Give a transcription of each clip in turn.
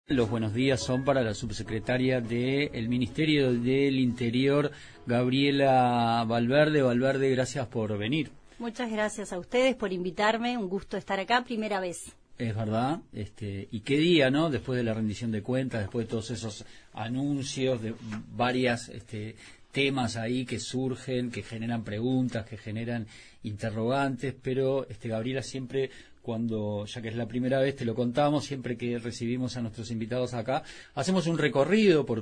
Los buenos días son para la subsecretaria del Ministerio del Interior, Gabriela Valverde. Valverde, gracias por venir. Muchas gracias a ustedes por invitarme, un gusto estar acá, primera vez. Es verdad, y qué día, ¿no? Después de la rendición de cuentas, después de todos esos anuncios, de varias temas ahí que surgen, que generan preguntas, que generan interrogantes, pero Gabriela siempre, cuando, ya que es la primera vez, te lo contamos, siempre que recibimos a nuestros invitados acá, hacemos un recorrido por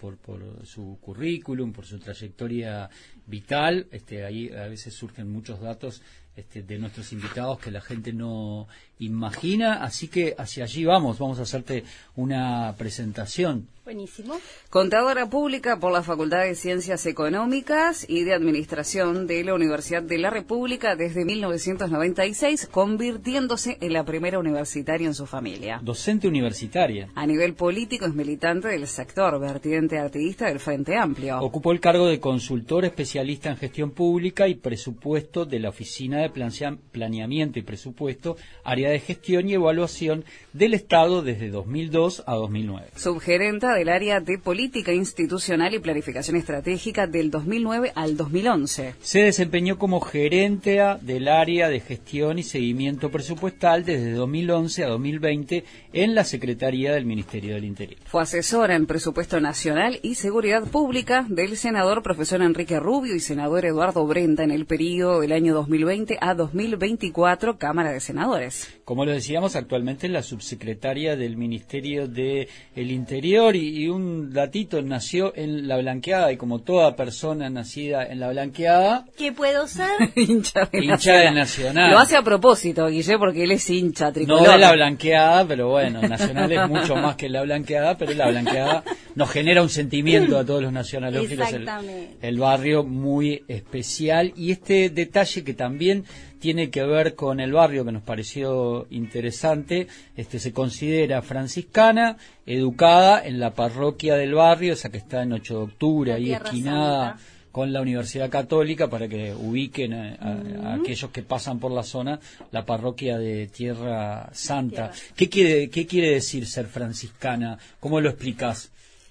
su currículum, por su trayectoria vital. Ahí a veces surgen muchos datos de nuestros invitados que la gente no imagina, así que hacia allí vamos a hacerte una presentación. Buenísimo. Contadora pública por la Facultad de Ciencias Económicas y de Administración de la Universidad de la República desde 1996, convirtiéndose en la primera universitaria en su familia. Docente universitaria. A nivel político es militante del sector, vertiente activista del Frente Amplio. Ocupó el cargo de consultor especialista en gestión pública y presupuesto de la Oficina de Planeamiento y Presupuesto, área de gestión y evaluación del Estado desde 2002 a 2009. Subgerenta del área de política institucional y planificación estratégica del 2009 al 2011. Se desempeñó como gerente del área de gestión y seguimiento presupuestal desde 2011 a 2020 en la Secretaría del Ministerio del Interior. Fue asesora en presupuesto nacional y seguridad pública del senador profesor Enrique Rubio y senador Eduardo Brenda en el periodo del año 2020 a 2024, Cámara de Senadores. Como lo decíamos, actualmente es la subsecretaria del Ministerio del Interior y un datito, nació en La Blanqueada y como toda persona nacida en La Blanqueada... ¿Qué puedo ser? hincha de Nacional. Lo hace a propósito, Guille, porque él es hincha tricolor. No de La Blanqueada, pero bueno, Nacional es mucho más que La Blanqueada, pero La Blanqueada nos genera un sentimiento a todos los nacionalófilos. El barrio muy especial y este detalle que también tiene que ver con el barrio, que nos pareció interesante. Se considera franciscana, educada en la parroquia del barrio, esa que está en 8 de octubre, ahí esquinada con la Universidad Católica, para que ubiquen a aquellos que pasan por la zona, la parroquia de Tierra Santa. ¿Qué quiere decir ser franciscana? ¿Cómo lo explicás?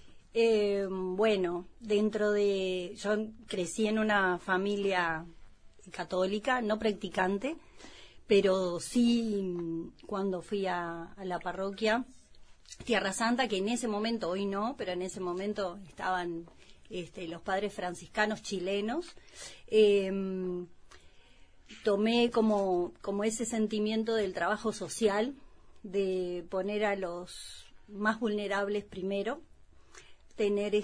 Bueno, yo crecí en una familia católica, no practicante, pero sí cuando fui a la parroquia Tierra Santa, que en ese momento, hoy no, pero en ese momento estaban los padres franciscanos chilenos, tomé como ese sentimiento del trabajo social, de poner a los más vulnerables primero, tener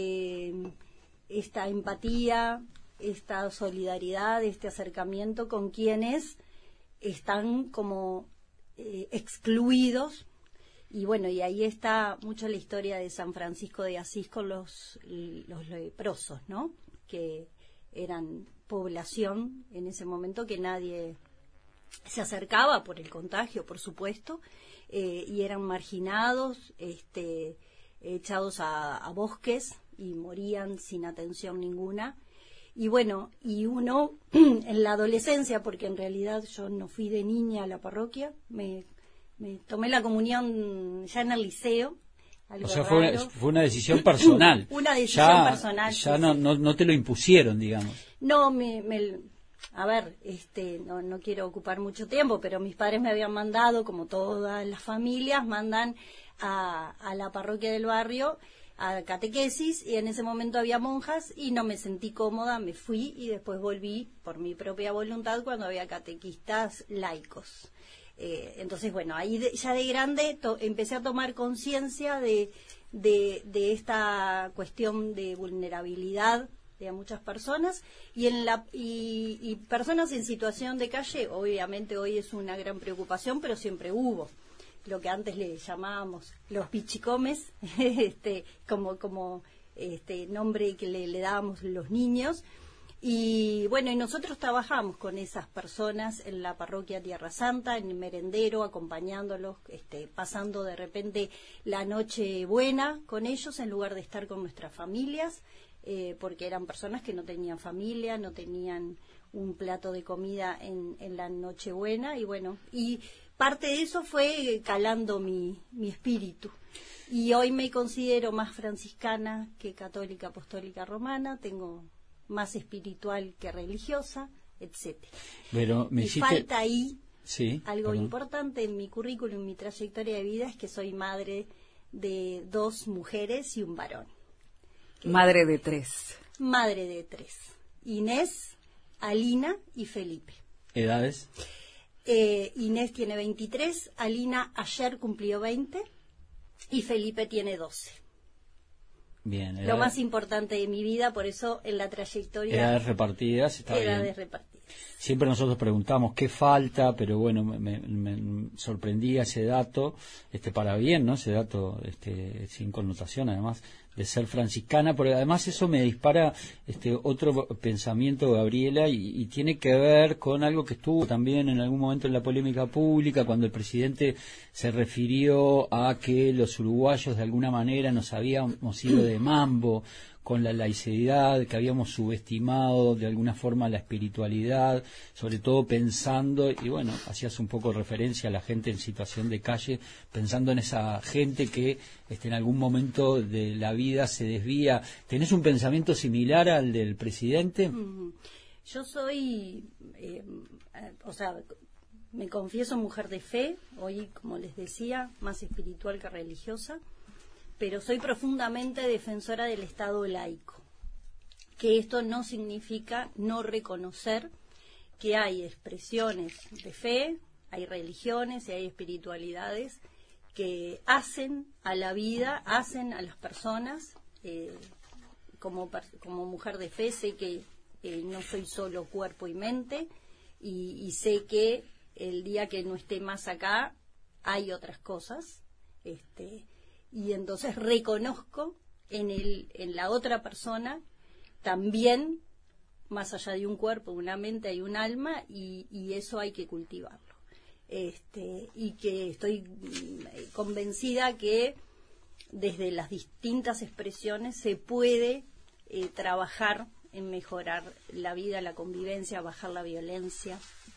esta empatía, esta solidaridad, este acercamiento con quienes están como excluidos. Y bueno, y ahí está mucho la historia de San Francisco de Asís con los leprosos, ¿no? Que eran población en ese momento que nadie se acercaba por el contagio, por supuesto, y eran marginados, echados a bosques y morían sin atención ninguna. Y bueno, y uno en la adolescencia, porque en realidad yo no fui de niña a la parroquia, me tomé la comunión ya en el liceo. O sea, fue una decisión personal. Una decisión personal. Ya no te lo impusieron, digamos. No, a ver, no quiero ocupar mucho tiempo, pero mis padres me habían mandado, como todas las familias, mandan a la parroquia del barrio a catequesis, y en ese momento había monjas y no me sentí cómoda, me fui y después volví por mi propia voluntad cuando había catequistas laicos. Entonces, bueno, ahí ya de grande empecé a tomar conciencia de esta cuestión de vulnerabilidad de muchas personas y personas en situación de calle. Obviamente hoy es una gran preocupación, pero siempre hubo lo que antes le llamábamos los pichicomes, como nombre que le dábamos los niños. Y bueno, y nosotros trabajamos con esas personas en la parroquia Tierra Santa, en el merendero, acompañándolos, pasando de repente la noche buena con ellos en lugar de estar con nuestras familias, porque eran personas que no tenían familia, no tenían un plato de comida en la Nochebuena, y bueno, y parte de eso fue calando mi espíritu. Y hoy me considero más franciscana que católica apostólica romana, tengo más espiritual que religiosa, etcétera. Pero me falta ahí algo perdón. Importante en mi currículum, en mi trayectoria de vida, es que soy madre de 2 mujeres y un varón. Madre de 3. Madre de 3. Inés, Alina y Felipe. ¿Edades? Inés tiene 23, Alina ayer cumplió 20 y Felipe tiene 12. Bien. Lo más importante de mi vida, por eso en la trayectoria... Edades repartidas, está bien. Edades repartidas. Siempre nosotros preguntamos qué falta, pero bueno, me sorprendía ese dato, para bien, ¿no? Ese dato, sin connotación además de ser franciscana, porque además eso me dispara otro pensamiento, Gabriela, y tiene que ver con algo que estuvo también en algún momento en la polémica pública, cuando el presidente se refirió a que los uruguayos de alguna manera nos habíamos ido de mambo con la laicidad, que habíamos subestimado de alguna forma la espiritualidad, sobre todo pensando, y bueno, hacías un poco referencia a la gente en situación de calle, pensando en esa gente que en algún momento de la vida se desvía. ¿Tenés un pensamiento similar al del presidente? Yo soy, me confieso mujer de fe, hoy, como les decía, más espiritual que religiosa, pero soy profundamente defensora del Estado laico, que esto no significa no reconocer que hay expresiones de fe, hay religiones y hay espiritualidades que hacen a la vida, hacen a las personas. Como mujer de fe sé que no soy solo cuerpo y mente, y sé que el día que no esté más acá hay otras cosas, y entonces reconozco en la otra persona también, más allá de un cuerpo, una mente, hay un alma, y eso hay que cultivarlo. Y que estoy convencida que desde las distintas expresiones se puede trabajar en mejorar la vida, la convivencia, bajar la violencia.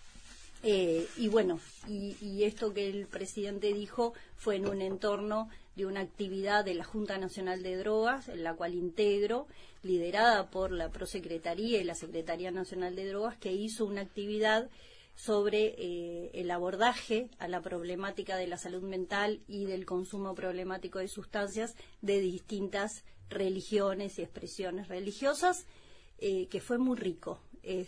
Y bueno, y esto que el presidente dijo fue en un entorno de una actividad de la Junta Nacional de Drogas, en la cual integro, liderada por la Prosecretaría y la Secretaría Nacional de Drogas, que hizo una actividad sobre el abordaje a la problemática de la salud mental y del consumo problemático de sustancias de distintas religiones y expresiones religiosas, que fue muy rico.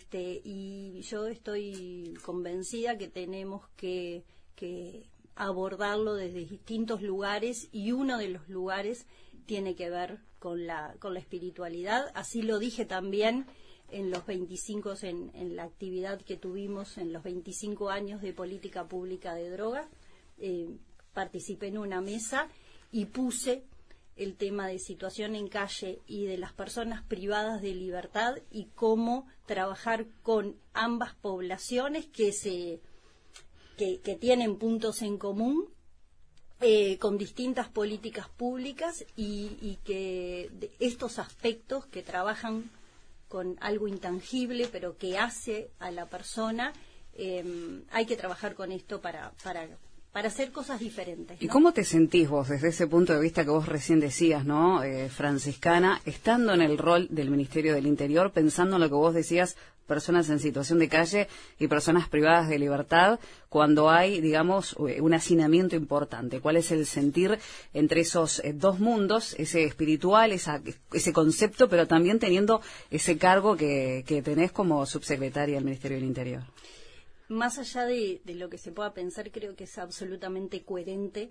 Y yo estoy convencida que tenemos que abordarlo desde distintos lugares, y uno de los lugares tiene que ver con la espiritualidad. Así lo dije también en los 25, en la actividad que tuvimos en los 25 años de política pública de droga. Participé en una mesa y puse el tema de situación en calle y de las personas privadas de libertad, y cómo trabajar con ambas poblaciones que tienen puntos en común, con distintas políticas públicas, y que estos aspectos que trabajan con algo intangible pero que hace a la persona, hay que trabajar con esto para hacer cosas diferentes, ¿no? ¿Y cómo te sentís vos desde ese punto de vista que vos recién decías, ¿no? Franciscana, estando en el rol del Ministerio del Interior, pensando en lo que vos decías, personas en situación de calle y personas privadas de libertad, cuando hay, digamos, un hacinamiento importante? ¿Cuál es el sentir entre esos dos mundos, ese espiritual, ese concepto, pero también teniendo ese cargo que tenés como subsecretaria del Ministerio del Interior? Más allá de lo que se pueda pensar, creo que es absolutamente coherente,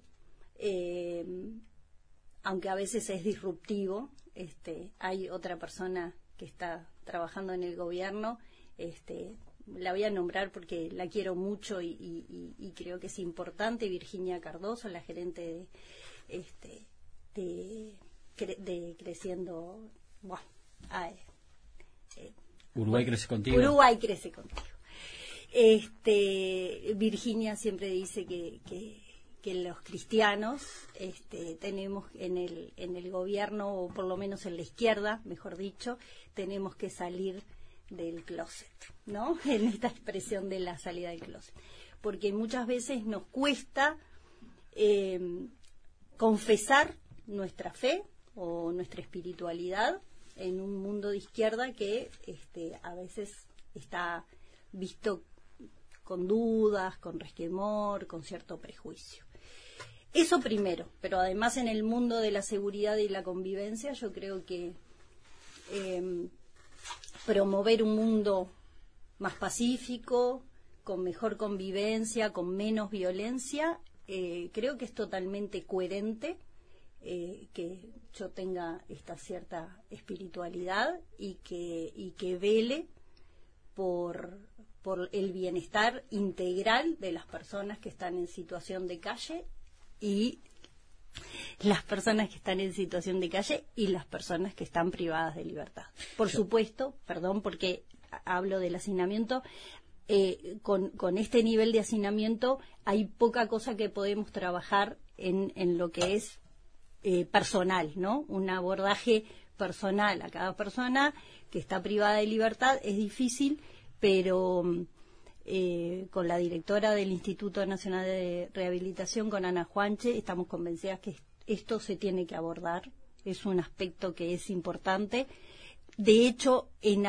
aunque a veces es disruptivo. Hay otra persona que está trabajando en el gobierno, la voy a nombrar porque la quiero mucho y creo que es importante, Virginia Cardoso, la gerente de Creciendo... Uruguay crece contigo. Uruguay crece contigo. Virginia siempre dice que los cristianos tenemos en el gobierno, o por lo menos en la izquierda, mejor dicho, tenemos que salir del closet, ¿no? En esta expresión de la salida del closet. porque muchas veces nos cuesta confesar nuestra fe o nuestra espiritualidad en un mundo de izquierda que a veces está visto con dudas, con resquemor, con cierto prejuicio. Eso primero, pero además en el mundo de la seguridad y la convivencia yo creo que promover un mundo más pacífico, con mejor convivencia, con menos violencia, creo que es totalmente coherente que yo tenga esta cierta espiritualidad y que vele por el bienestar integral de las personas que están en situación de calle y las personas que están en situación de calle y las personas que están privadas de libertad. Por supuesto, perdón porque hablo del hacinamiento, con este nivel de hacinamiento hay poca cosa que podemos trabajar en lo que es personal, ¿no? Un abordaje personal a cada persona que está privada de libertad es difícil, pero con la directora del Instituto Nacional de Rehabilitación, con Ana Juanche, estamos convencidas que esto se tiene que abordar, es un aspecto que es importante. De hecho, en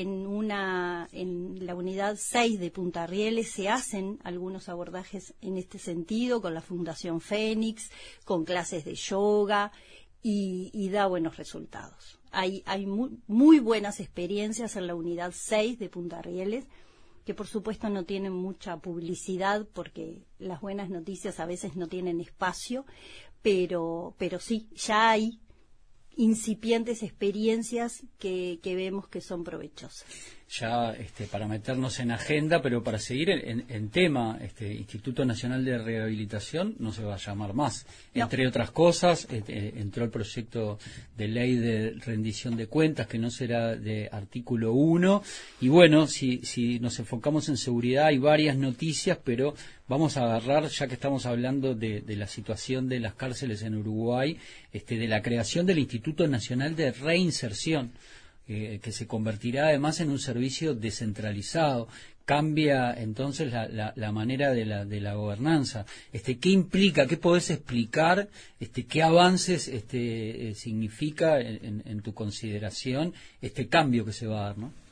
la unidad 6 de Punta Rieles se hacen algunos abordajes en este sentido, con la Fundación Fénix, con clases de yoga, y da buenos resultados. Hay muy buenas experiencias en la unidad 6 de Punta Rieles, que por supuesto no tienen mucha publicidad porque las buenas noticias a veces no tienen espacio, pero sí, ya hay incipientes experiencias que vemos que son provechosas. Ya para meternos en agenda, pero para seguir en tema, Instituto Nacional de Rehabilitación no se va a llamar más. No. Entre otras cosas, entró el proyecto de ley de rendición de cuentas, que no será de artículo 1. Y bueno, si nos enfocamos en seguridad, hay varias noticias, pero vamos a agarrar, ya que estamos hablando de la situación de las cárceles en Uruguay, de la creación del Instituto Nacional de Reinserción, que se convertirá además en un servicio descentralizado. Cambia entonces la manera de la gobernanza. ¿Qué implica? ¿Qué podés explicar? ¿Qué avances significa en tu consideración este cambio que se va a dar, ¿no?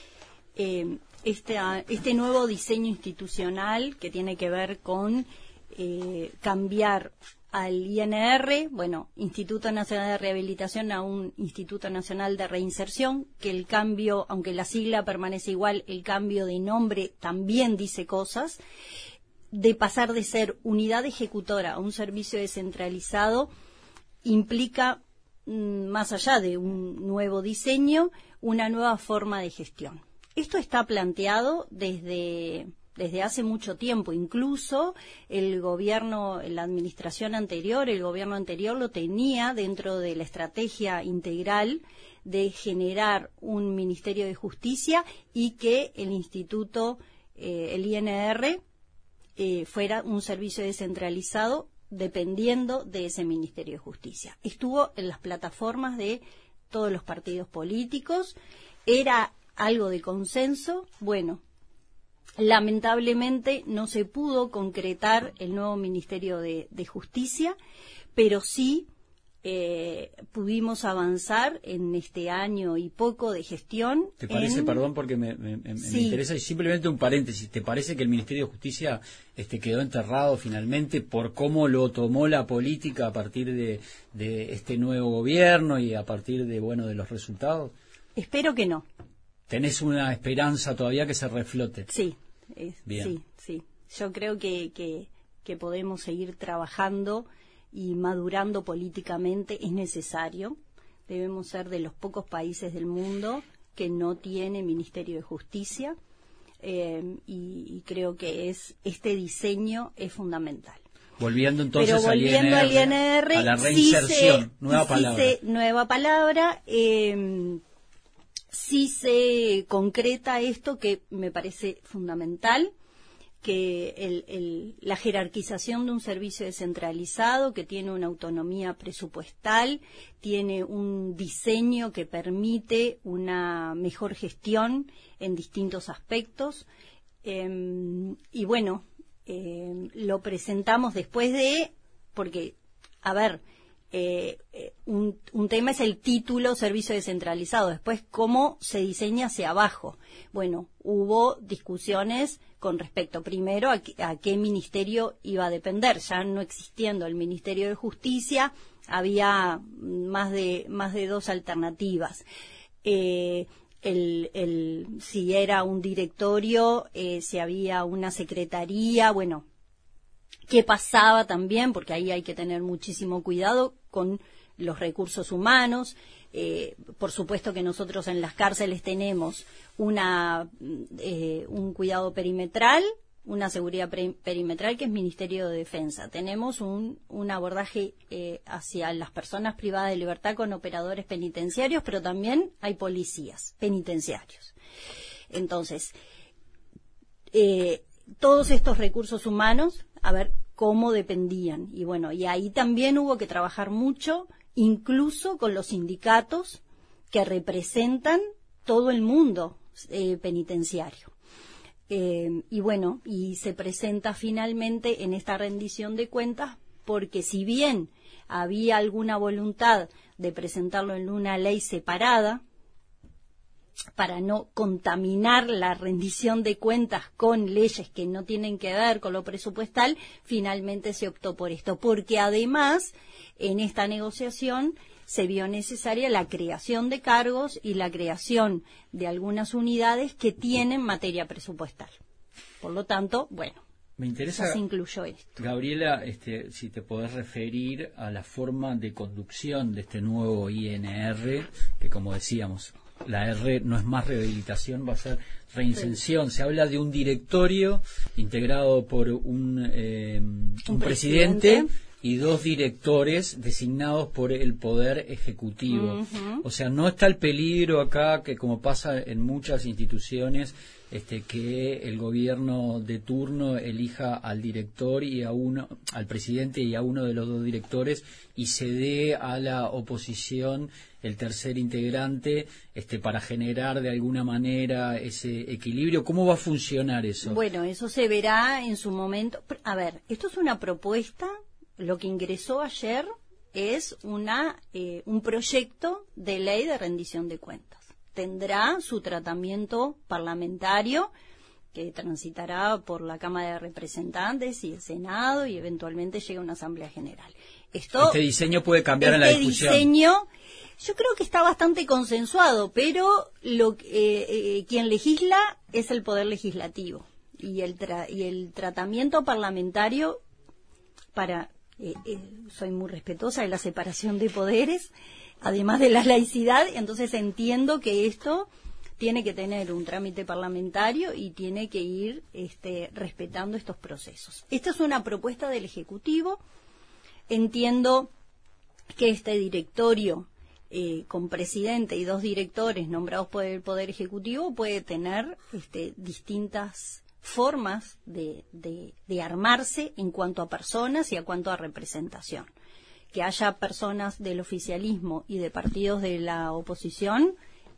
Este nuevo diseño institucional que tiene que ver con cambiar al INR, Instituto Nacional de Rehabilitación, a un Instituto Nacional de Reinserción, que el cambio, aunque la sigla permanece igual, el cambio de nombre también dice cosas, de pasar de ser unidad ejecutora a un servicio descentralizado, implica, más allá de un nuevo diseño, una nueva forma de gestión. Esto está planteado desde hace mucho tiempo. Incluso el gobierno, la administración anterior, el gobierno anterior lo tenía dentro de la estrategia integral de generar un Ministerio de Justicia y que el Instituto, el INR, fuera un servicio descentralizado dependiendo de ese Ministerio de Justicia. Estuvo en las plataformas de todos los partidos políticos, era algo de consenso. Lamentablemente no se pudo concretar el nuevo Ministerio de Justicia, pero sí pudimos avanzar en este año y poco de gestión. ¿Te parece, perdón, porque me interesa, y simplemente un paréntesis, ¿te parece que el Ministerio de Justicia quedó enterrado finalmente por cómo lo tomó la política a partir de este nuevo gobierno y a partir de los resultados? Espero que no. ¿Tenés una esperanza todavía que se reflote? Sí. Bien. Sí. Yo creo que podemos seguir trabajando y madurando políticamente. Es necesario. Debemos ser de los pocos países del mundo que no tiene Ministerio de Justicia, y creo que este diseño es fundamental. Volviendo entonces al INR, a la reinserción, nueva palabra. Sí se concreta esto que me parece fundamental, que la jerarquización de un servicio descentralizado que tiene una autonomía presupuestal, tiene un diseño que permite una mejor gestión en distintos aspectos, y lo presentamos después de, porque, a ver, un tema es el título servicio descentralizado, después cómo se diseña hacia abajo. Bueno, hubo discusiones con respecto primero a qué ministerio iba a depender, ya no existiendo el Ministerio de Justicia, había más de 2 alternativas. Si era un directorio, si había una secretaría, bueno, qué pasaba también, porque ahí hay que tener muchísimo cuidado con los recursos humanos. Por supuesto que nosotros en las cárceles tenemos un cuidado perimetral, una seguridad perimetral que es Ministerio de Defensa. Tenemos un abordaje hacia las personas privadas de libertad con operadores penitenciarios, pero también hay policías penitenciarios. Entonces, todos estos recursos humanos, a ver cómo dependían. Y bueno, y ahí también hubo que trabajar mucho, incluso con los sindicatos que representan todo el mundo penitenciario. Y bueno, y se presenta finalmente en esta rendición de cuentas, porque si bien había alguna voluntad de presentarlo en una ley separada, para no contaminar la rendición de cuentas con leyes que no tienen que ver con lo presupuestal, finalmente se optó por esto, porque además en esta negociación se vio necesaria la creación de cargos y la creación de algunas unidades que tienen materia presupuestal. Por lo tanto, bueno, me interesa, se incluyó esto. Gabriela, si te podés referir a la forma de conducción de este nuevo INR, que como decíamos, la R no es más rehabilitación, va a ser reinserción. Se habla de un directorio integrado por un presidente y 2 directores designados por el Poder Ejecutivo. Uh-huh. O sea, no está el peligro acá, que como pasa en muchas instituciones, que el gobierno de turno elija al director y al presidente y a uno de los 2 directores, y se dé a la oposición el tercer integrante, para generar de alguna manera ese equilibrio. ¿Cómo va a funcionar eso? Bueno, eso se verá en su momento. A ver, esto es una propuesta. Lo que ingresó ayer es un proyecto de ley de rendición de cuentas. Tendrá su tratamiento parlamentario, que transitará por la Cámara de Representantes y el Senado, y eventualmente llega a una Asamblea General. Este diseño puede cambiar en la discusión. Este diseño, yo creo que está bastante consensuado, pero quien legisla es el Poder Legislativo. Y el tratamiento parlamentario soy muy respetuosa de la separación de poderes, además de la laicidad, entonces entiendo que esto tiene que tener un trámite parlamentario y tiene que ir respetando estos procesos. Esta es una propuesta del Ejecutivo. Entiendo que este directorio con presidente y 2 directores nombrados por el Poder Ejecutivo puede tener distintas formas de armarse en cuanto a personas y en cuanto a representación. Que haya personas del oficialismo y de partidos de la oposición,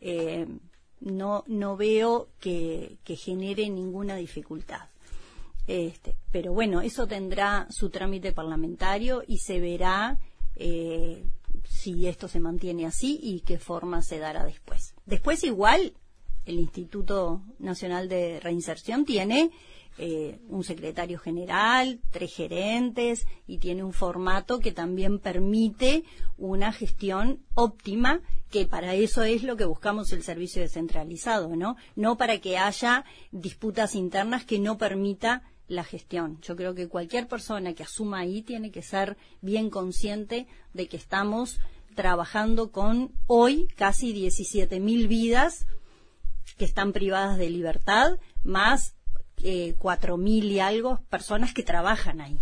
no veo que genere ninguna dificultad. Pero bueno, eso tendrá su trámite parlamentario y se verá si esto se mantiene así y qué forma se dará después. Después igual el Instituto Nacional de Reinserción tiene un secretario general, 3 gerentes, y tiene un formato que también permite una gestión óptima, que para eso es lo que buscamos el servicio descentralizado, no para que haya disputas internas que no permita la gestión. Yo creo que cualquier persona que asuma ahí tiene que ser bien consciente de que estamos trabajando con hoy casi 17.000 vidas que están privadas de libertad, más 4.000 y algo personas que trabajan ahí.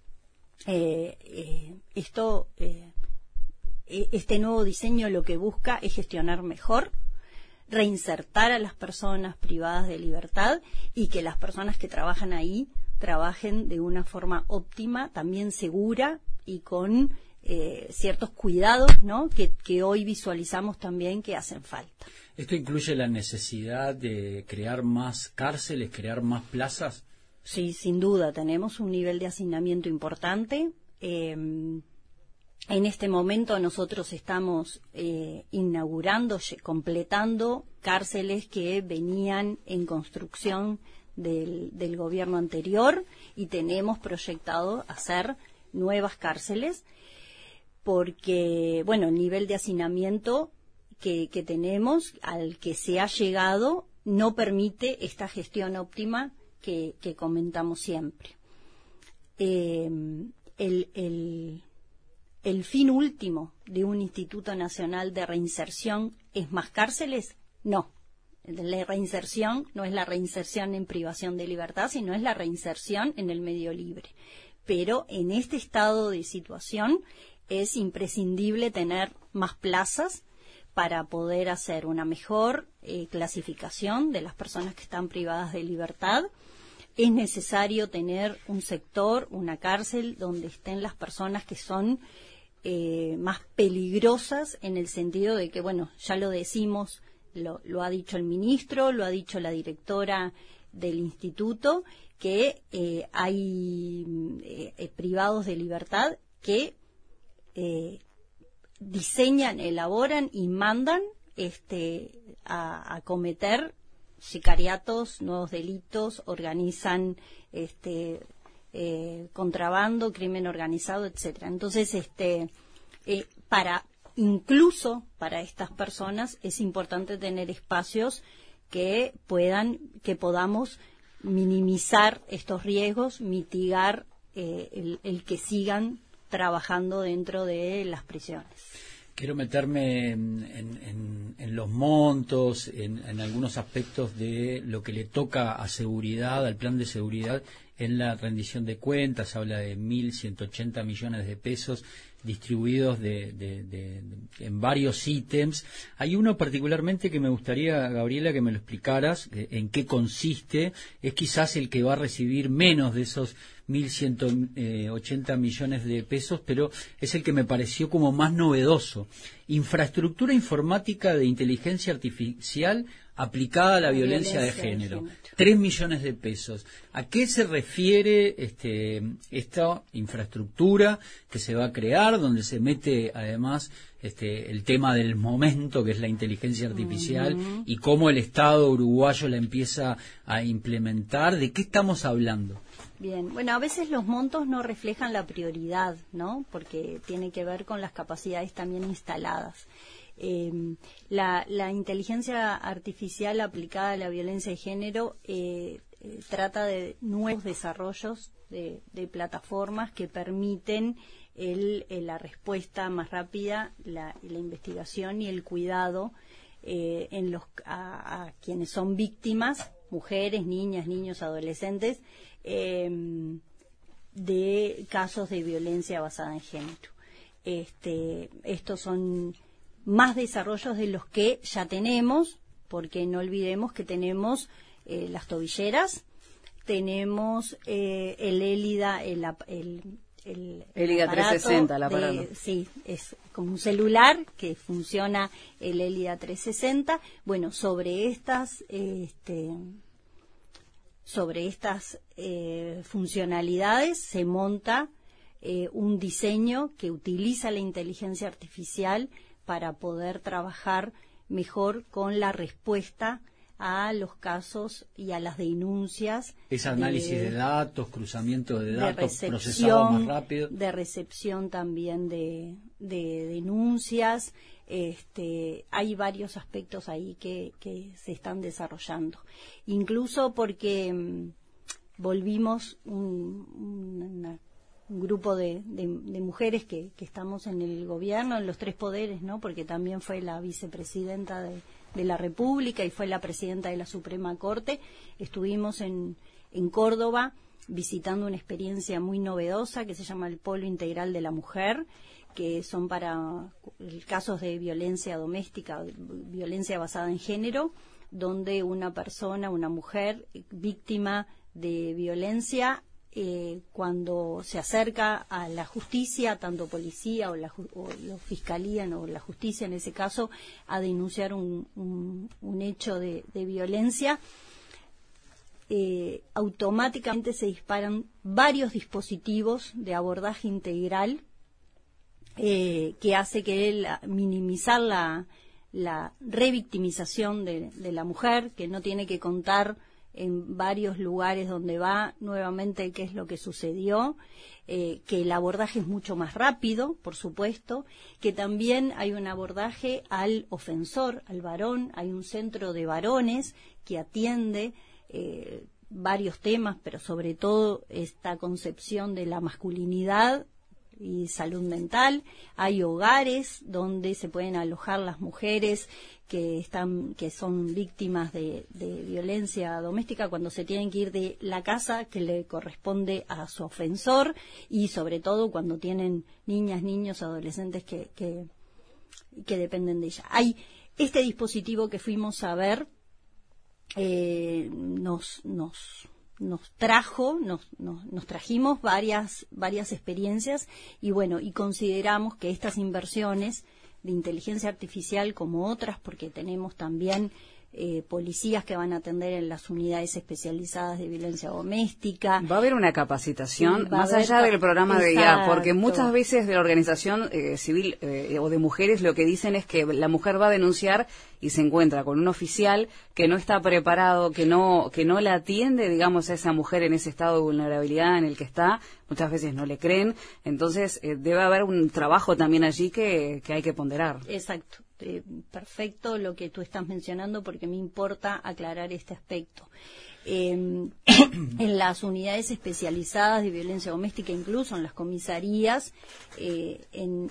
Este nuevo diseño lo que busca es gestionar mejor, reinsertar a las personas privadas de libertad y que las personas que trabajan ahí trabajen de una forma óptima, también segura y con ciertos cuidados, que hoy visualizamos también que hacen falta. ¿Esto incluye la necesidad de crear más cárceles, crear más plazas? Sí, sin duda, tenemos un nivel de hacinamiento importante. En este momento nosotros estamos inaugurando, completando cárceles que venían en construcción del gobierno anterior, y tenemos proyectado hacer nuevas cárceles porque, bueno, el nivel de hacinamiento que tenemos, al que se ha llegado, no permite esta gestión óptima que comentamos siempre. El fin último de un Instituto Nacional de Reinserción es más cárceles. No, la reinserción no es la reinserción en privación de libertad, sino es la reinserción en el medio libre. Pero en este estado de situación es imprescindible tener más plazas para poder hacer una mejor clasificación de las personas que están privadas de libertad. Es necesario tener un sector, una cárcel, donde estén las personas que son más peligrosas, en el sentido de que, bueno, ya lo decimos, lo ha dicho el ministro, lo ha dicho la directora del instituto, que hay privados de libertad que diseñan, elaboran y mandan a cometer sicariatos, nuevos delitos, organizan contrabando, crimen organizado, etcétera. Entonces, incluso para estas personas es importante tener espacios que podamos minimizar estos riesgos, mitigar el que sigan trabajando dentro de las prisiones. Quiero meterme en los montos, en algunos aspectos de lo que le toca a seguridad, al plan de seguridad, en la rendición de cuentas. Habla de 1.180 millones de pesos distribuidos en varios ítems. Hay uno particularmente que me gustaría, Gabriela, que me lo explicaras, en qué consiste. Es quizás el que va a recibir menos de esos 1.180 millones de pesos, pero es el que me pareció como más novedoso. Infraestructura informática de inteligencia artificial aplicada a la violencia de género. 3 millones de pesos. ¿A qué se refiere esta infraestructura que se va a crear, donde se mete además el tema del momento, que es la inteligencia artificial, y cómo el Estado uruguayo la empieza a implementar? ¿De qué estamos hablando? Bien, bueno, a veces los montos no reflejan la prioridad, ¿no? Porque tiene que ver con las capacidades también instaladas. La inteligencia artificial aplicada a la violencia de género trata de nuevos desarrollos de plataformas que permiten la respuesta más rápida, la investigación y el cuidado a quienes son víctimas, mujeres, niñas, niños, adolescentes, de casos de violencia basada en género. Estos son más desarrollos de los que ya tenemos, porque no olvidemos que tenemos las tobilleras, tenemos el ELIDA, el ELIDA 360, el aparato. Sí, es como un celular que funciona el ELIDA 360. Bueno, sobre estas funcionalidades se monta un diseño que utiliza la inteligencia artificial para poder trabajar mejor con la respuesta a los casos y a las denuncias. Es análisis de datos, cruzamiento de datos, procesado más rápido. De recepción también de denuncias. Hay varios aspectos ahí que se están desarrollando. Incluso porque volvimos un grupo de mujeres que estamos en el gobierno, en los 3 poderes, ¿no? Porque también fue la vicepresidenta de la República y fue la presidenta de la Suprema Corte. Estuvimos en Córdoba visitando una experiencia muy novedosa que se llama el Polo Integral de la Mujer, que son para casos de violencia doméstica, violencia basada en género, donde una persona, una mujer víctima de violencia, cuando se acerca a la justicia, tanto policía o la fiscalía o la justicia en ese caso, a denunciar un hecho de violencia, automáticamente se disparan varios dispositivos de abordaje integral que hace que minimizar la revictimización de la mujer, que no tiene que contar en varios lugares donde va nuevamente qué es lo que sucedió, que el abordaje es mucho más rápido, por supuesto, que también hay un abordaje al ofensor, al varón, hay un centro de varones que atiende varios temas, pero sobre todo esta concepción de la masculinidad y salud mental. Hay hogares donde se pueden alojar las mujeres que son víctimas de violencia doméstica cuando se tienen que ir de la casa que le corresponde a su ofensor, y sobre todo cuando tienen niñas, niños, adolescentes que dependen de ella. Hay este dispositivo que fuimos a ver, nos trajimos varias experiencias, y bueno, y consideramos que estas inversiones de inteligencia artificial, como otras, porque tenemos también policías que van a atender en las unidades especializadas de violencia doméstica. Va a haber una capacitación más allá del programa de IA, porque muchas veces de la organización civil o de mujeres lo que dicen es que la mujer va a denunciar y se encuentra con un oficial que no está preparado, que no la atiende, digamos, a esa mujer en ese estado de vulnerabilidad en el que está. Muchas veces no le creen. Entonces debe haber un trabajo también allí que hay que ponderar. Exacto. Perfecto lo que tú estás mencionando, porque me importa aclarar este aspecto. En las unidades especializadas de violencia doméstica, incluso en las comisarías, en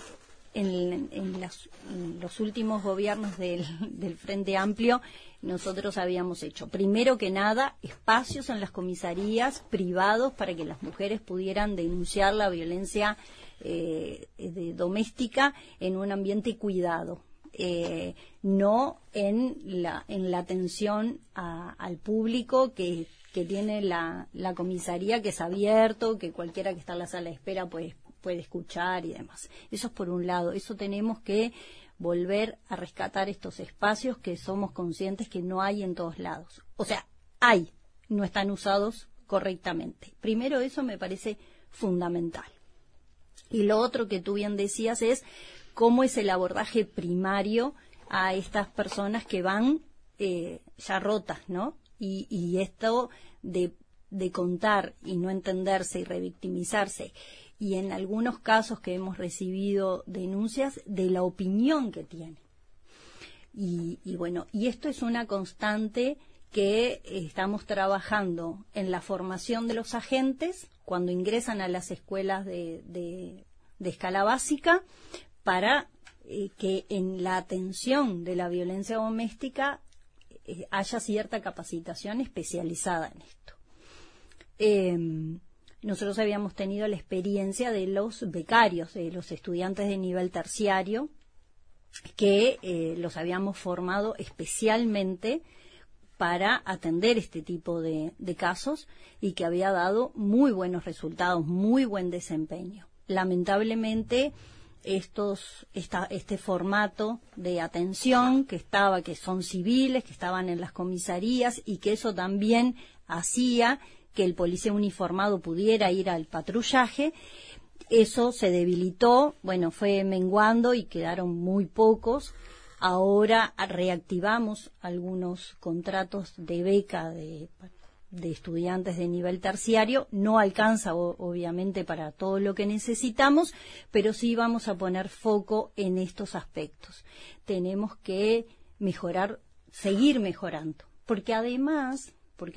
los últimos gobiernos del Frente Amplio, nosotros habíamos hecho, primero que nada, espacios en las comisarías privados para que las mujeres pudieran denunciar la violencia doméstica en un ambiente cuidado. No en la atención al público que tiene la comisaría, que es abierto, que cualquiera que está en la sala de espera puede escuchar y demás. Eso es por un lado. Eso tenemos que volver a rescatar estos espacios que somos conscientes que no hay en todos lados. O sea, hay, no están usados correctamente. Primero, eso me parece fundamental. Y lo otro que tú bien decías es cómo es el abordaje primario a estas personas que van ya rotas, ¿no? Y esto de contar y no entenderse y revictimizarse, y en algunos casos que hemos recibido denuncias de la opinión que tienen. Y bueno, y esto es una constante que estamos trabajando en la formación de los agentes cuando ingresan a las escuelas de escala básica, para que en la atención de la violencia doméstica haya cierta capacitación especializada en esto. Nosotros habíamos tenido la experiencia de los becarios, de los estudiantes de nivel terciario, que los habíamos formado especialmente para atender este tipo de casos, y que había dado muy buenos resultados, muy buen desempeño. Lamentablemente, este formato de atención que son civiles, que estaban en las comisarías, y que eso también hacía que el policía uniformado pudiera ir al patrullaje, eso se debilitó, bueno, fue menguando y quedaron muy pocos. Ahora reactivamos algunos contratos de beca de estudiantes de nivel terciario. No alcanza, obviamente, para todo lo que necesitamos, pero sí vamos a poner foco en estos aspectos. Tenemos que mejorar, seguir mejorando, porque además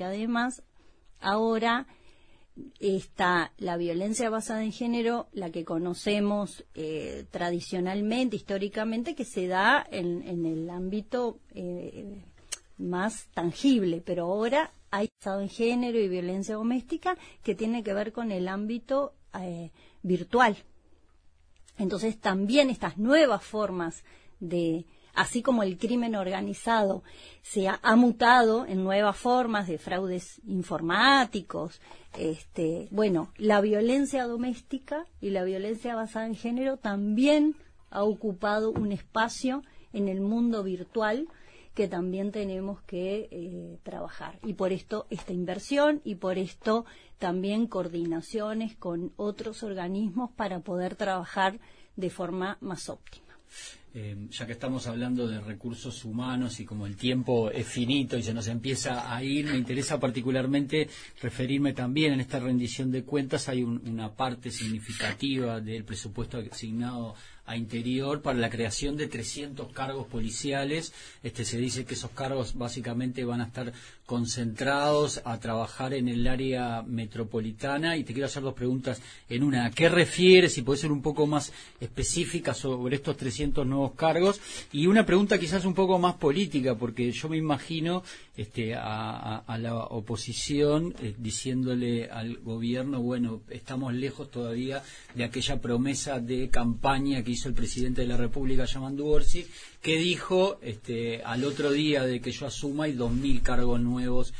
ahora está la violencia basada en género, la que conocemos tradicionalmente, históricamente, que se da en el ámbito más tangible, pero ahora hay basado en género y violencia doméstica que tiene que ver con el ámbito virtual. Entonces también estas nuevas formas así como el crimen organizado se ha mutado en nuevas formas de fraudes informáticos, bueno, la violencia doméstica y la violencia basada en género también ha ocupado un espacio en el mundo virtual que también tenemos que trabajar. Y por esto esta inversión y por esto también coordinaciones con otros organismos para poder trabajar de forma más óptima. Ya que estamos hablando de recursos humanos y como el tiempo es finito y se nos empieza a ir, me interesa particularmente referirme también en esta rendición de cuentas. Hay una parte significativa del presupuesto asignado a Interior para la creación de 300 cargos policiales. Se dice que esos cargos básicamente van a estar concentrados a trabajar en el área metropolitana, y te quiero hacer dos preguntas en una. ¿A qué refieres? Si podés ser un poco más específica sobre estos 300 nuevos cargos, y una pregunta quizás un poco más política, porque yo me imagino a la oposición diciéndole al gobierno, bueno, estamos lejos todavía de aquella promesa de campaña que hizo el presidente de la República, Yamandu Orsi, que dijo al otro día de que yo asuma hay 2.000 cargos nuevos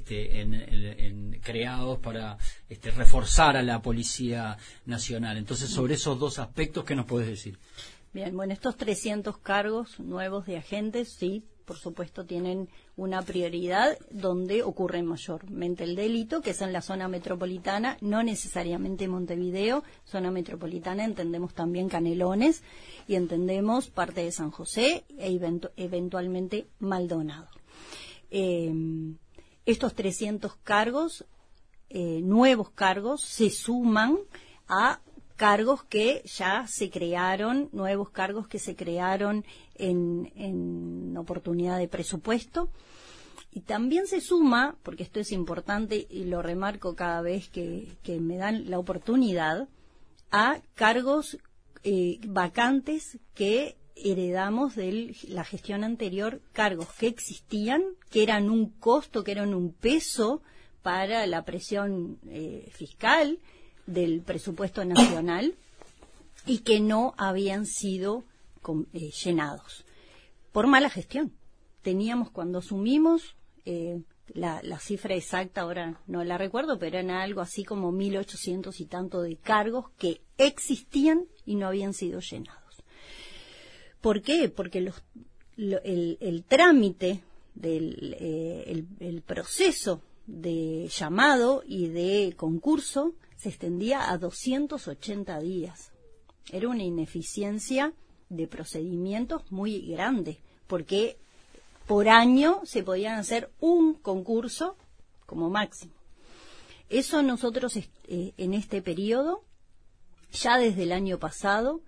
creados para reforzar a la Policía Nacional. Entonces, sobre esos dos aspectos, ¿qué nos podés decir? Bien, bueno, estos 300 cargos nuevos de agentes, sí, por supuesto, tienen una prioridad donde ocurre mayormente el delito, que es en la zona metropolitana, no necesariamente Montevideo. Zona metropolitana entendemos también Canelones y entendemos parte de San José e eventualmente Maldonado. Estos 300 cargos, nuevos cargos, se suman a cargos que ya se crearon, nuevos cargos que se crearon en oportunidad de presupuesto. Y también se suma, porque esto es importante y lo remarco cada vez que me dan la oportunidad, a cargos vacantes que heredamos de la gestión anterior, cargos que existían, que eran un costo, que eran un peso para la presión fiscal del presupuesto nacional y que no habían sido llenados por mala gestión. Teníamos, cuando asumimos, la cifra exacta ahora no la recuerdo, pero era algo así como 1.800 y tanto de cargos que existían y no habían sido llenados. ¿Por qué? Porque el trámite el proceso de llamado y de concurso se extendía a 280 días. Era una ineficiencia de procedimientos muy grande, porque por año se podían hacer un concurso como máximo. Eso nosotros en este periodo, ya desde el año pasado,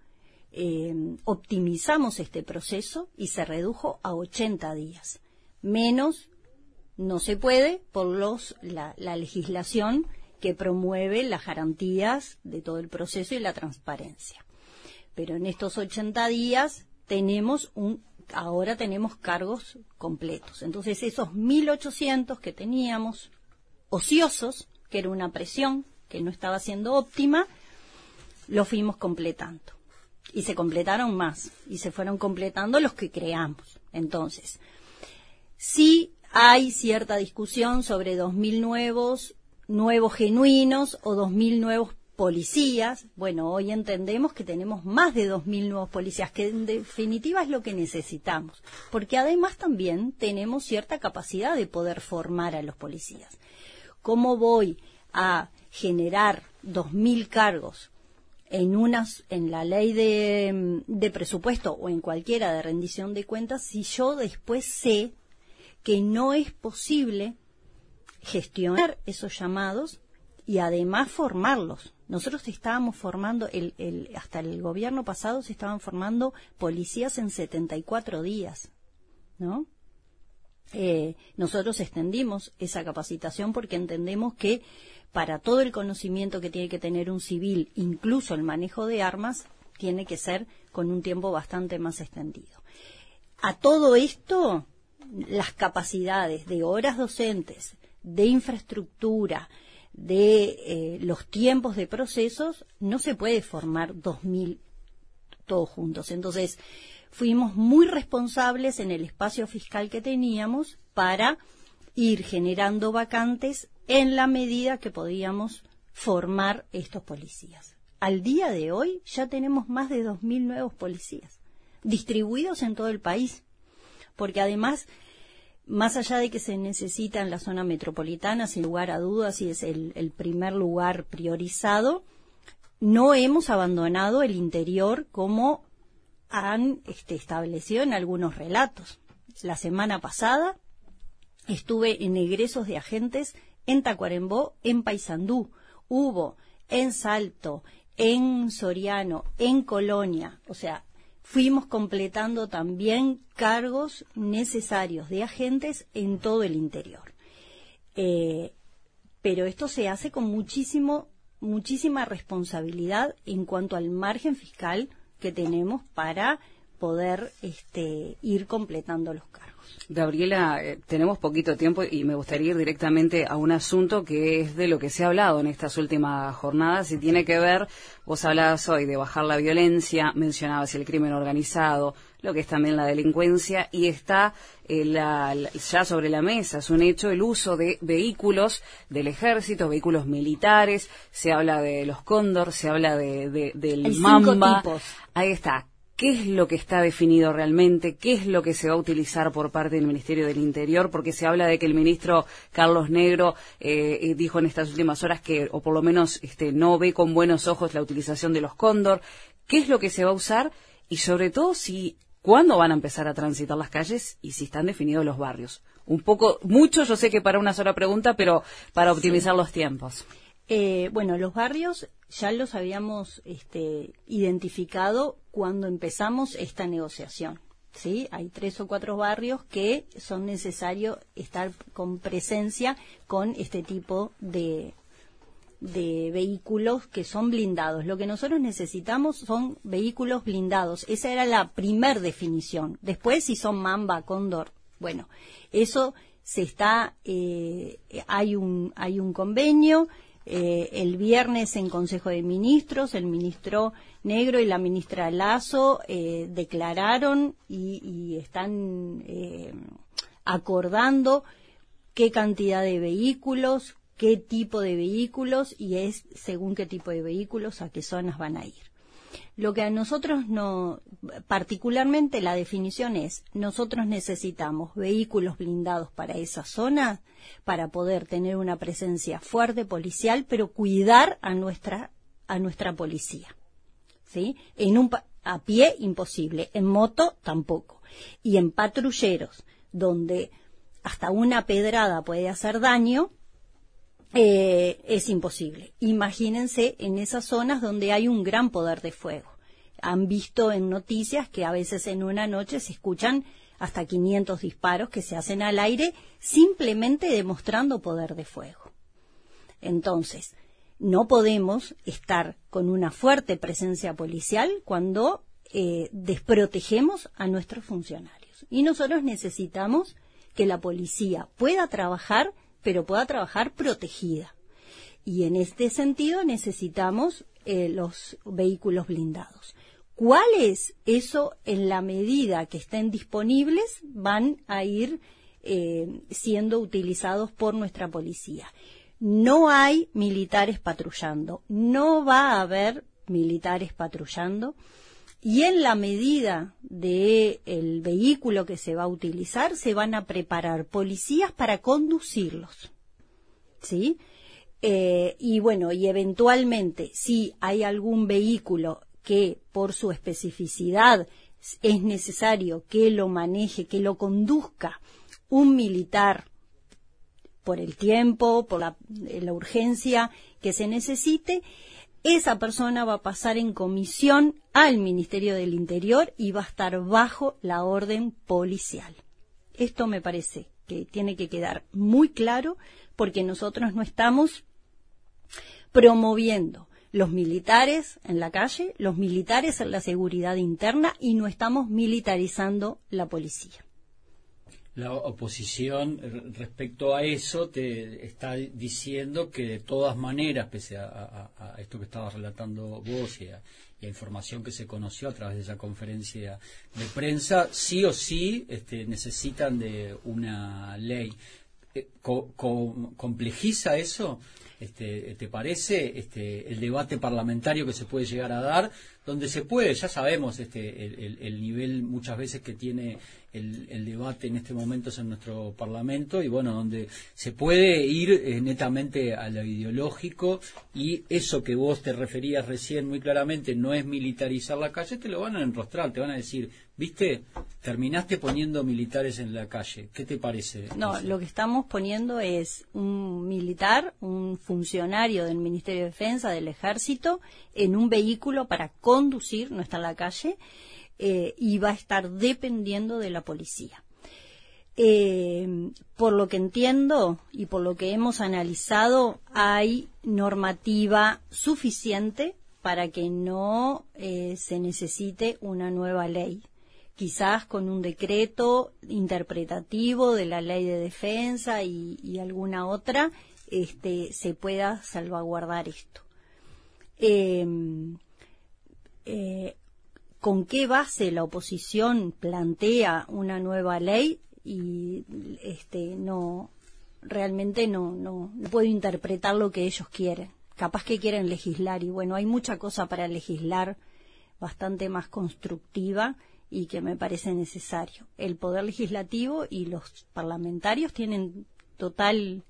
optimizamos este proceso y se redujo a 80 días. Menos no se puede por la legislación que promueve las garantías de todo el proceso y la transparencia. Pero en estos 80 días ahora tenemos cargos completos. Entonces esos 1.800 que teníamos ociosos, que era una presión que no estaba siendo óptima, lo fuimos completando. Y se completaron más, y se fueron completando los que creamos. Entonces, sí hay cierta discusión sobre 2.000 nuevos genuinos o 2.000 nuevos policías. Bueno, hoy entendemos que tenemos más de 2.000 nuevos policías, que en definitiva es lo que necesitamos, porque además también tenemos cierta capacidad de poder formar a los policías. ¿Cómo voy a generar 2.000 cargos en la ley de presupuesto o en cualquiera de rendición de cuentas si yo después sé que no es posible gestionar esos llamados y además formarlos? Nosotros estábamos formando, hasta el gobierno pasado se estaban formando policías en 74 días, ¿no? Nosotros extendimos esa capacitación porque entendemos que para todo el conocimiento que tiene que tener un civil, incluso el manejo de armas, tiene que ser con un tiempo bastante más extendido. A todo esto, las capacidades de horas docentes, de infraestructura, de los tiempos de procesos, no se puede formar 2.000 todos juntos. Entonces, fuimos muy responsables en el espacio fiscal que teníamos para ir generando vacantes en la medida que podíamos formar estos policías. Al día de hoy ya tenemos más de 2.000 nuevos policías distribuidos en todo el país. porque además, más allá de que se necesita en la zona metropolitana, sin lugar a dudas, y es el primer lugar priorizado, no hemos abandonado el interior como han establecido en algunos relatos. La semana pasada estuve en egresos de agentes en Tacuarembó, en Paysandú. Hubo en Salto, en Soriano, en Colonia. O sea, fuimos completando también cargos necesarios de agentes en todo el interior. Pero esto se hace con muchísima responsabilidad en cuanto al margen fiscal que tenemos para poder ir completando los cargos. Gabriela, tenemos poquito tiempo y me gustaría ir directamente a un asunto que es de lo que se ha hablado en estas últimas jornadas y tiene que ver, vos hablabas hoy de bajar la violencia, mencionabas el crimen organizado, lo que es también la delincuencia, y está ya sobre la mesa, es un hecho, el uso de vehículos del ejército, vehículos militares, se habla de los Cóndor, se habla del Hay Mamba. 5 tipos. Ahí está. ¿Qué es lo que está definido realmente? ¿Qué es lo que se va a utilizar por parte del Ministerio del Interior? Porque se habla de que el ministro Carlos Negro dijo en estas últimas horas que, o por lo menos no ve con buenos ojos la utilización de los Cóndor. ¿Qué es lo que se va a usar? Y sobre todo, ¿cuándo van a empezar a transitar las calles y si están definidos los barrios? Mucho, yo sé que para una sola pregunta, pero para optimizar los tiempos. Bueno, los barrios ya los habíamos identificado cuando empezamos esta negociación, ¿sí? Hay 3 o 4 barrios que son necesarios estar con presencia con este tipo de vehículos que son blindados. Lo que nosotros necesitamos son vehículos blindados. Esa era la primer definición. Después, si son Mamba, Cóndor, bueno, eso se está, hay un convenio. El viernes en Consejo de Ministros, el ministro Negro y la ministra Lazo declararon y están acordando qué cantidad de vehículos, qué tipo de vehículos y es según qué tipo de vehículos a qué zonas van a ir. Lo que a nosotros particularmente la definición es, nosotros necesitamos vehículos blindados para esa zona para poder tener una presencia fuerte policial, pero cuidar a nuestra policía, ¿sí? A pie imposible, en moto tampoco, y en patrulleros donde hasta una pedrada puede hacer daño. Es imposible. Imagínense en esas zonas donde hay un gran poder de fuego. Han visto en noticias que a veces en una noche se escuchan hasta 500 disparos que se hacen al aire simplemente demostrando poder de fuego. Entonces, no podemos estar con una fuerte presencia policial cuando desprotegemos a nuestros funcionarios. Y nosotros necesitamos que la policía pueda trabajar, pero pueda trabajar protegida. Y en este sentido necesitamos los vehículos blindados. ¿Cuál es eso? En la medida que estén disponibles, van a ir siendo utilizados por nuestra policía. No hay militares patrullando, no va a haber militares patrullando, y en la medida del vehículo que se va a utilizar, se van a preparar policías para conducirlos, ¿sí? Y bueno, y eventualmente, si hay algún vehículo que por su especificidad es necesario que lo maneje, que lo conduzca un militar por el tiempo, por la urgencia que se necesite, esa persona va a pasar en comisión al Ministerio del Interior y va a estar bajo la orden policial. Esto me parece que tiene que quedar muy claro porque nosotros no estamos promoviendo los militares en la calle, los militares en la seguridad interna y no estamos militarizando la policía. La oposición respecto a eso te está diciendo que de todas maneras, pese a esto que estabas relatando vos y a información que se conoció a través de esa conferencia de prensa, sí o sí necesitan de una ley. complejiza eso, ¿te parece el debate parlamentario que se puede llegar a dar? Donde se puede, ya sabemos el nivel muchas veces que tiene el debate en este momento en nuestro Parlamento, y bueno, donde se puede ir netamente a lo ideológico, y eso que vos te referías recién muy claramente, no es militarizar la calle, te lo van a enrostrar, te van a decir, ¿viste? Terminaste poniendo militares en la calle. ¿Qué te parece? No, lo que estamos poniendo es un militar, un funcionario del Ministerio de Defensa, del Ejército, en un vehículo para conducir, no está en la calle, y va a estar dependiendo de la policía. Por lo que entiendo y por lo que hemos analizado, hay normativa suficiente para que no se necesite una nueva ley. Quizás con un decreto interpretativo de la ley de defensa y alguna otra, se pueda salvaguardar esto. ¿Con qué base la oposición plantea una nueva ley? Y realmente no puedo interpretar lo que ellos quieren. Capaz que quieren legislar, y bueno, hay mucha cosa para legislar bastante más constructiva y que me parece necesario. El Poder Legislativo y los parlamentarios tienen total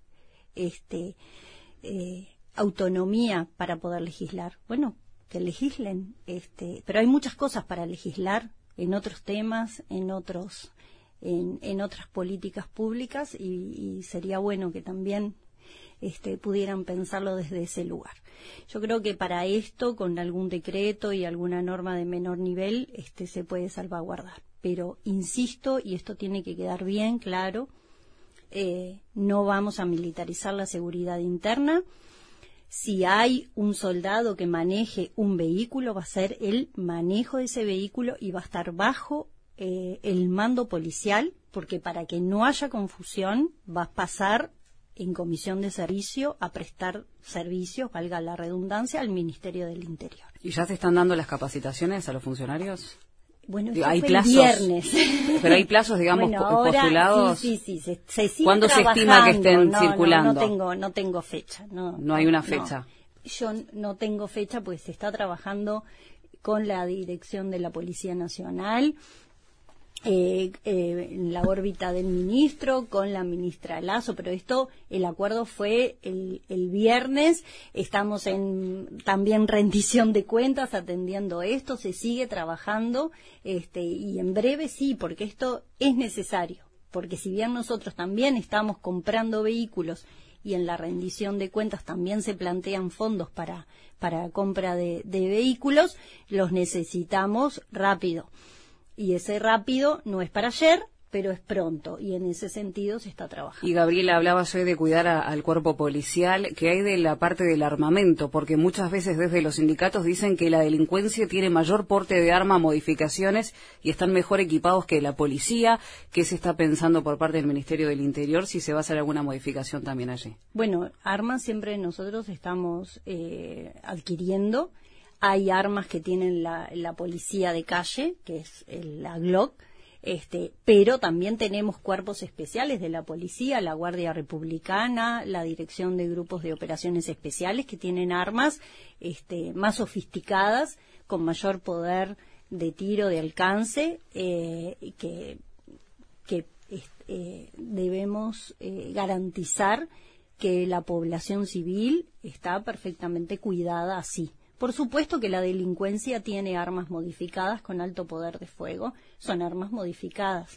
autonomía para poder legislar. Bueno, que legislen, pero hay muchas cosas para legislar en otros temas, en otras políticas públicas, y sería bueno que también pudieran pensarlo desde ese lugar. Yo creo que para esto, con algún decreto y alguna norma de menor nivel, se puede salvaguardar. Pero insisto, y esto tiene que quedar bien claro, no vamos a militarizar la seguridad interna. Si hay un soldado que maneje un vehículo, va a ser el manejo de ese vehículo y va a estar bajo el mando policial, porque para que no haya confusión, va a pasar en comisión de servicio a prestar servicios, valga la redundancia, al Ministerio del Interior. ¿Y ya se están dando las capacitaciones a los funcionarios? Bueno, ¿hay plazos? El viernes. Pero hay plazos, digamos, bueno, ahora, postulados. Sí, se sigue ¿Cuándo trabajando? Se estima que estén circulando? No tengo fecha. No hay una fecha. No. Yo no tengo fecha, pues se está trabajando con la dirección de la Policía Nacional, en la órbita del ministro, con la ministra Lazo, pero el acuerdo fue el viernes. Estamos en también rendición de cuentas atendiendo esto, se sigue trabajando, y en breve sí, porque esto es necesario, porque si bien nosotros también estamos comprando vehículos y en la rendición de cuentas también se plantean fondos para compra de vehículos, los necesitamos rápido. Y ese rápido no es para ayer, pero es pronto, y en ese sentido se está trabajando. Y Gabriela, hablabas hoy de cuidar al cuerpo policial. ¿Qué hay de la parte del armamento? Porque muchas veces desde los sindicatos dicen que la delincuencia tiene mayor porte de arma, modificaciones, y están mejor equipados que la policía. ¿Qué se está pensando por parte del Ministerio del Interior, si se va a hacer alguna modificación también allí? Bueno, armas siempre nosotros estamos adquiriendo. Hay armas que tienen la policía de calle, que es la Glock, pero también tenemos cuerpos especiales de la policía, la Guardia Republicana, la Dirección de Grupos de Operaciones Especiales, que tienen armas más sofisticadas, con mayor poder de tiro, de alcance, que debemos garantizar que la población civil está perfectamente cuidada así. Por supuesto que la delincuencia tiene armas modificadas con alto poder de fuego, son armas modificadas.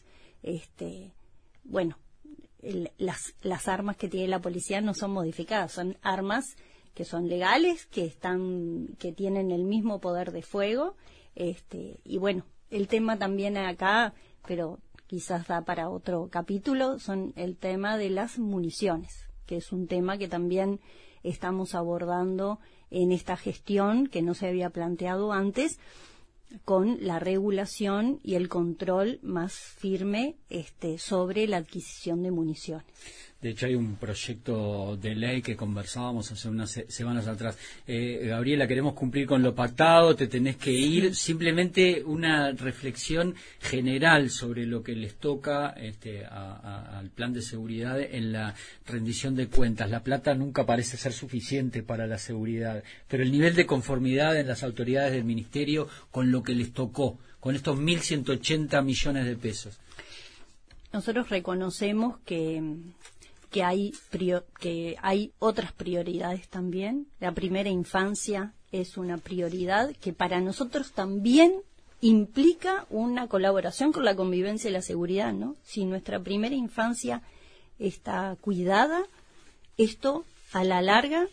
Las armas que tiene la policía no son modificadas, son armas que son legales, que tienen el mismo poder de fuego, y bueno, el tema también acá, pero quizás da para otro capítulo, son el tema de las municiones, que es un tema que también estamos abordando en esta gestión que no se había planteado antes, con la regulación y el control más firme sobre la adquisición de municiones. De hecho, hay un proyecto de ley que conversábamos hace unas semanas atrás. Gabriela, queremos cumplir con lo pactado, te tenés que ir. Simplemente una reflexión general sobre lo que les toca al plan de seguridad en la rendición de cuentas. La plata nunca parece ser suficiente para la seguridad, pero el nivel de conformidad en las autoridades del Ministerio con lo que les tocó, con estos 1.180 millones de pesos. Nosotros reconocemos que hay otras prioridades también. La primera infancia es una prioridad que para nosotros también implica una colaboración con la convivencia y la seguridad, ¿no? Si nuestra primera infancia está cuidada, esto a la larga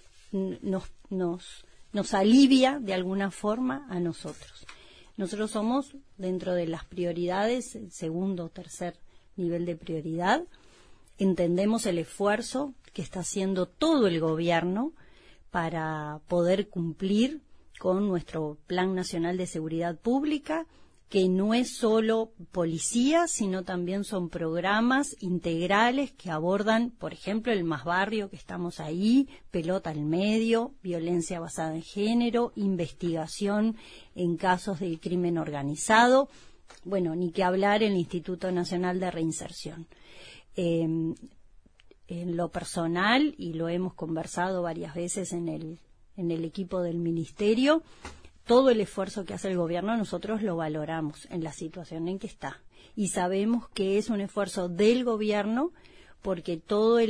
nos alivia de alguna forma a nosotros. Nosotros somos, dentro de las prioridades, el segundo o tercer nivel de prioridad. Entendemos el esfuerzo que está haciendo todo el gobierno para poder cumplir con nuestro Plan Nacional de Seguridad Pública, que no es solo policía, sino también son programas integrales que abordan, por ejemplo, el Más Barrio, que estamos ahí, pelota al medio, violencia basada en género, investigación en casos de crimen organizado. Bueno, ni que hablar el Instituto Nacional de Reinserción. En lo personal, y lo hemos conversado varias veces en el equipo del Ministerio, todo el esfuerzo que hace el gobierno nosotros lo valoramos en la situación en que está. Y sabemos que es un esfuerzo del gobierno porque todos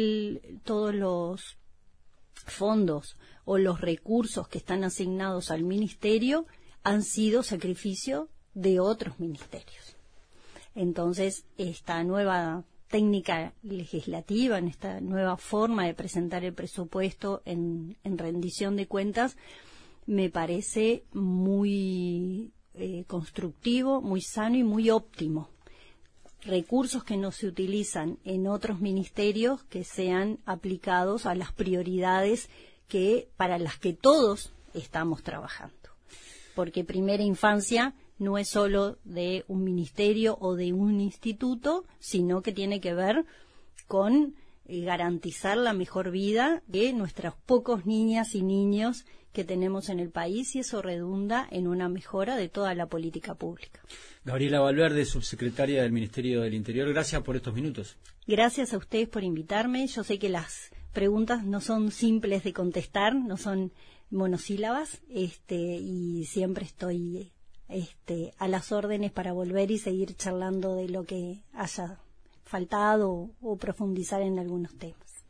los fondos o los recursos que están asignados al Ministerio han sido sacrificio de otros ministerios. Entonces, esta nueva técnica legislativa, en esta nueva forma de presentar el presupuesto en rendición de cuentas, me parece muy constructivo, muy sano y muy óptimo. Recursos que no se utilizan en otros ministerios que sean aplicados a las prioridades para las que todos estamos trabajando. Porque primera infancia no es solo de un ministerio o de un instituto, sino que tiene que ver con garantizar la mejor vida de nuestras pocos niñas y niños que tenemos en el país, y eso redunda en una mejora de toda la política pública. Gabriela Valverde, subsecretaria del Ministerio del Interior, gracias por estos minutos. Gracias a ustedes por invitarme. Yo sé que las preguntas no son simples de contestar, no son monosílabas, y siempre estoy a las órdenes para volver y seguir charlando de lo que haya faltado o profundizar en algunos temas.